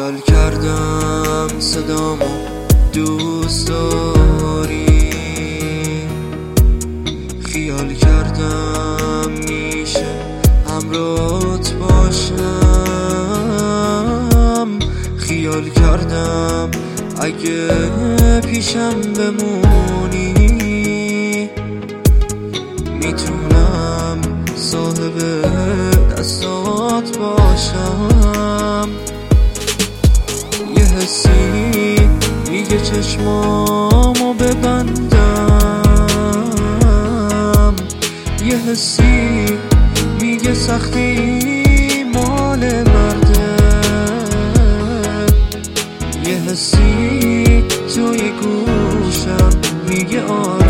خیال کردم صدامو دوست داری، خیال کردم میشه همراهت باشم، خیال کردم اگه پیشم بمونی میتونم صاحب دستات باشم. یه حسی میگه چشمامو ببندم، یه حسی میگه سختی مال مرده، یه حسی توی گوشم میگه